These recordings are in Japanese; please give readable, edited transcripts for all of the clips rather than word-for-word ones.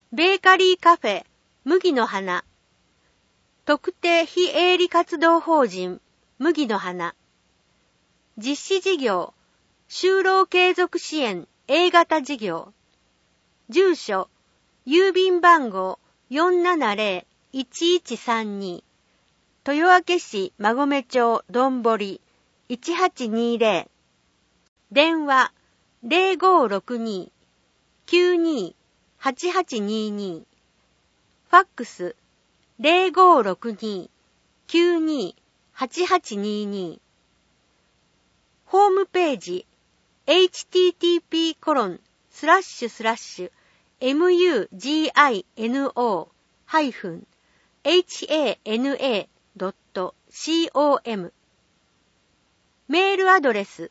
ベーカリーカフェ麦の花、特定非営利活動法人麦の花、実施事業就労継続支援 A 型事業、住所郵便番号 470-1132 豊明市馬込町どんぼり1820、電話 0562-92-8822、ファックス 0562-92-8822、ホームページ http://mugino-hana.com、 メールアドレス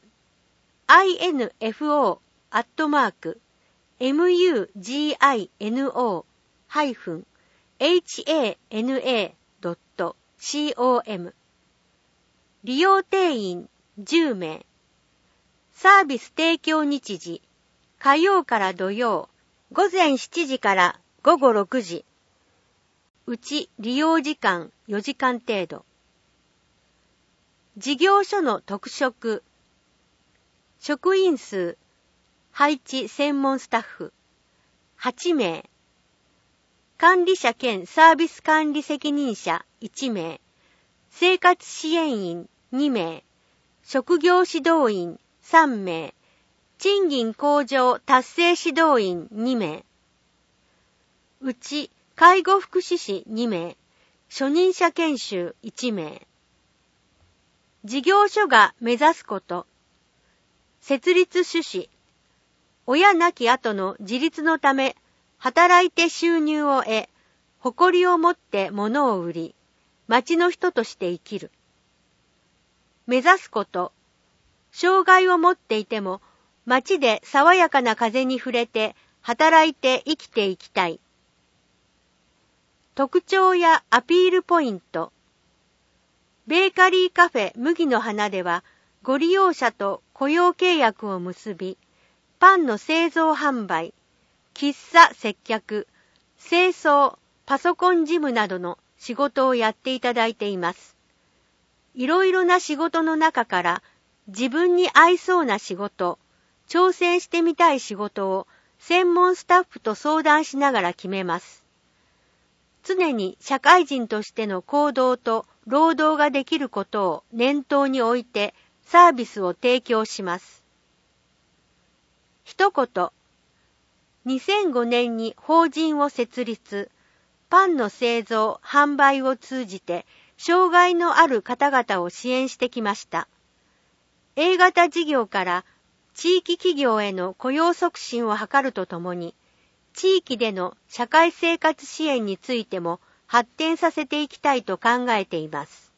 info@mugino-hana.com、 利用定員10名、サービス提供日時火曜から土曜午前7時から午後6時、うち利用時間4時間程度。事業所の特色、職員数、配置専門スタッフ8名、管理者兼サービス管理責任者1名、生活支援員2名、職業指導員3名、賃金向上達成指導員2名、うち介護福祉士2名、初任者研修1名。事業所が目指すこと、設立趣旨、親亡き後の自立のため、働いて収入を得、誇りを持って物を売り、町の人として生きる。目指すこと、障害を持っていても、町で爽やかな風に触れて、働いて生きていきたい。特徴やアピールポイント。ベーカリーカフェ麦の花では、ご利用者と雇用契約を結び、パンの製造販売、喫茶接客、清掃、パソコン事務などの仕事をやっていただいています。いろいろな仕事の中から自分に合いそうな仕事、挑戦してみたい仕事を専門スタッフと相談しながら決めます。常に社会人としての行動と労働ができることを念頭に置いてサービスを提供します。一言、2005年に法人を設立、パンの製造・販売を通じて障害のある方々を支援してきました。A 型事業から地域企業への雇用促進を図るとともに、地域での社会生活支援についても発展させていきたいと考えています。